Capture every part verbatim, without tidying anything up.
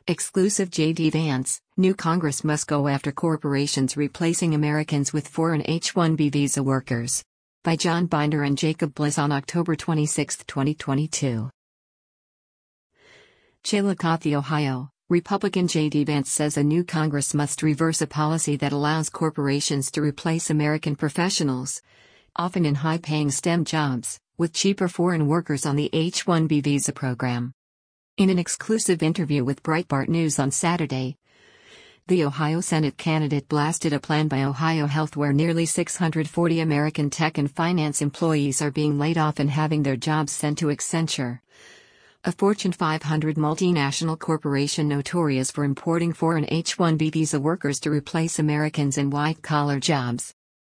Exclusive J D Vance, new Congress must go after corporations replacing Americans with foreign H one B visa workers. By John Binder and Jacob Bliss on October twenty-sixth, twenty twenty-two. Chillicothe, Ohio, Republican J D Vance says a new Congress must reverse a policy that allows corporations to replace American professionals, often in high-paying STEM jobs, with cheaper foreign workers on the H one B visa program. In an exclusive interview with Breitbart News on Saturday, the Ohio Senate candidate blasted a plan by Ohio Health where nearly six hundred forty American tech and finance employees are being laid off and having their jobs sent to Accenture, a Fortune five hundred multinational corporation notorious for importing foreign H one B visa workers to replace Americans in white-collar jobs.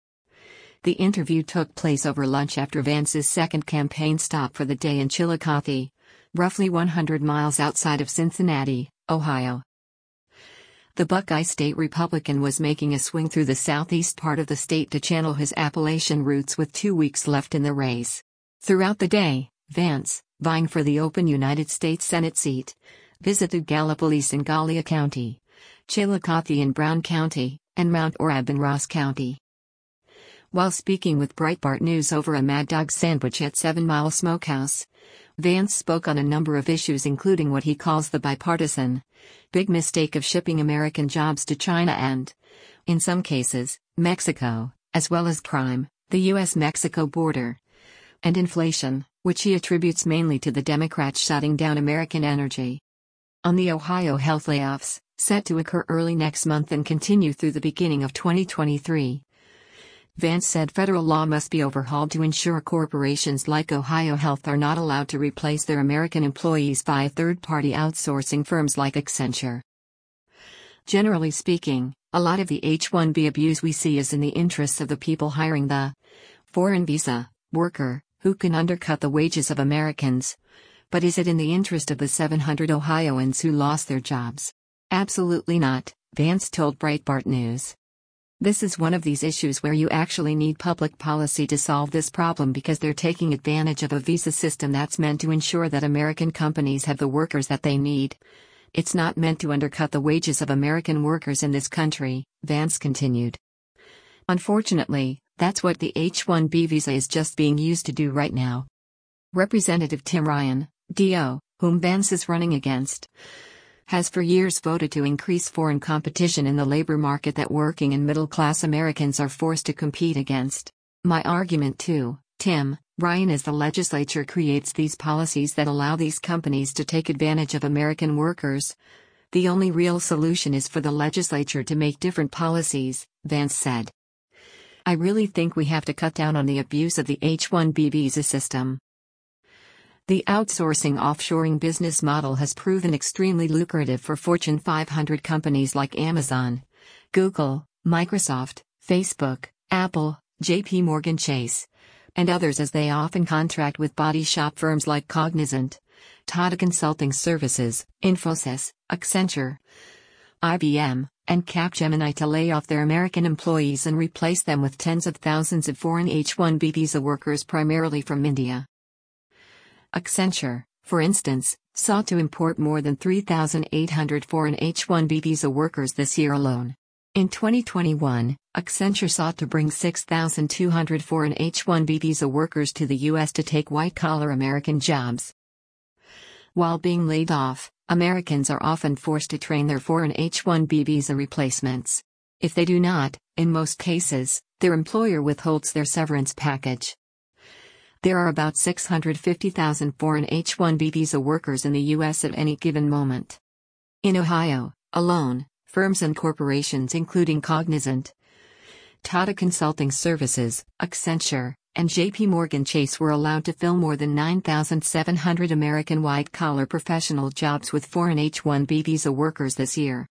The interview took place over lunch after Vance's second campaign stop for the day in Chillicothe, roughly one hundred miles outside of Cincinnati, Ohio. The Buckeye State Republican was making a swing through the southeast part of the state to channel his Appalachian roots with two weeks left in the race. Throughout the day, Vance, vying for the open United States Senate seat, visited Gallipolis in Gallia County, Chillicothe in Brown County, and Mount Orab in Ross County. While speaking with Breitbart News over a Mad Dog sandwich at Seven Mile Smokehouse, Vance spoke on a number of issues including what he calls the bipartisan, big mistake of shipping American jobs to China and, in some cases, Mexico, as well as crime, the U S Mexico border, and inflation, which he attributes mainly to the Democrats shutting down American energy. On the Ohio health layoffs, set to occur early next month and continue through the beginning of twenty twenty-three, Vance said federal law must be overhauled to ensure corporations like Ohio Health are not allowed to replace their American employees via third-party outsourcing firms like Accenture. Generally speaking, a lot of the H one B abuse we see is in the interests of the people hiring the foreign visa worker, who can undercut the wages of Americans. But is it in the interest of the seven hundred Ohioans who lost their jobs? Absolutely not, Vance told Breitbart News. This is one of these issues where you actually need public policy to solve this problem because they're taking advantage of a visa system that's meant to ensure that American companies have the workers that they need. It's not meant to undercut the wages of American workers in this country, Vance continued. Unfortunately, that's what the H one B visa is just being used to do right now. Representative Tim Ryan, D O, whom Vance is running against, has for years voted to increase foreign competition in the labor market that working and middle-class Americans are forced to compete against. My argument too, Tim Ryan, is the legislature creates these policies that allow these companies to take advantage of American workers. The only real solution is for the legislature to make different policies, Vance said. I really think we have to cut down on the abuse of the H one B visa system. The outsourcing offshoring business model has proven extremely lucrative for Fortune five hundred companies like Amazon, Google, Microsoft, Facebook, Apple, J P Morgan Chase, and others, as they often contract with body shop firms like Cognizant, Tata Consulting Services, Infosys, Accenture, I B M, and Capgemini to lay off their American employees and replace them with tens of thousands of foreign H one B visa workers primarily from India. Accenture, for instance, sought to import more than three thousand eight hundred foreign H one B visa workers this year alone. In twenty twenty-one, Accenture sought to bring six thousand two hundred foreign H one B visa workers to the U S to take white-collar American jobs. While being laid off, Americans are often forced to train their foreign H one B visa replacements. If they do not, in most cases, their employer withholds their severance package. There are about six hundred fifty thousand foreign H one B visa workers in the U S at any given moment. In Ohio, alone, firms and corporations including Cognizant, Tata Consulting Services, Accenture, and J P Morgan Chase were allowed to fill more than nine thousand seven hundred American white-collar professional jobs with foreign H one B visa workers this year.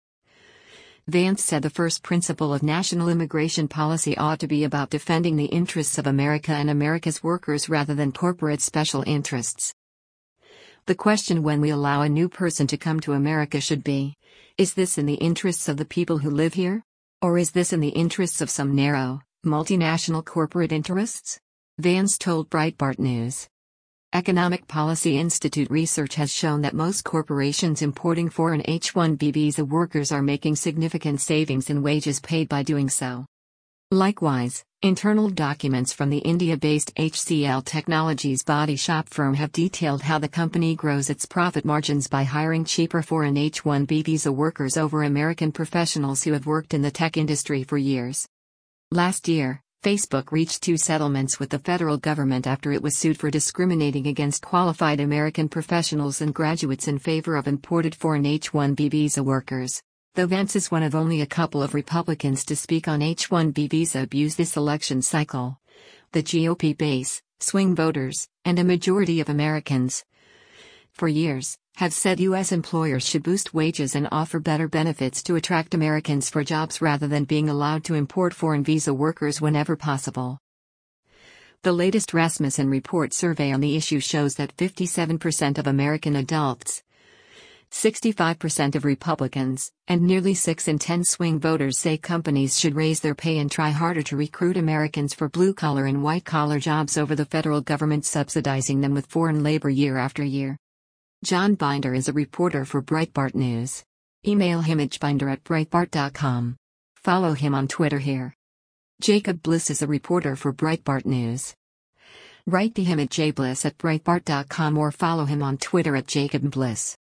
Vance said the first principle of national immigration policy ought to be about defending the interests of America and America's workers rather than corporate special interests. The question when we allow a new person to come to America should be, is this in the interests of the people who live here? Or is this in the interests of some narrow, multinational corporate interests? Vance told Breitbart News. Economic Policy Institute research has shown that most corporations importing foreign H one B visa workers are making significant savings in wages paid by doing so. Likewise, internal documents from the India-based H C L Technologies body shop firm have detailed how the company grows its profit margins by hiring cheaper foreign H one B visa workers over American professionals who have worked in the tech industry for years. Last year, Facebook reached two settlements with the federal government after it was sued for discriminating against qualified American professionals and graduates in favor of imported foreign H one B visa workers. Though Vance is one of only a couple of Republicans to speak on H one B visa abuse this election cycle, the G O P base, swing voters, and a majority of Americans, for years, have said U S employers should boost wages and offer better benefits to attract Americans for jobs rather than being allowed to import foreign visa workers whenever possible. The latest Rasmussen Report survey on the issue shows that fifty-seven percent of American adults, sixty-five percent of Republicans, and nearly six in ten swing voters say companies should raise their pay and try harder to recruit Americans for blue-collar and white-collar jobs over the federal government subsidizing them with foreign labor year after year. John Binder is a reporter for Breitbart News. Email him at binder at breitbart dot com. Follow him on Twitter here. Jacob Bliss is a reporter for Breitbart News. Write to him at jbliss at breitbart dot com or follow him on Twitter at Jacob Bliss.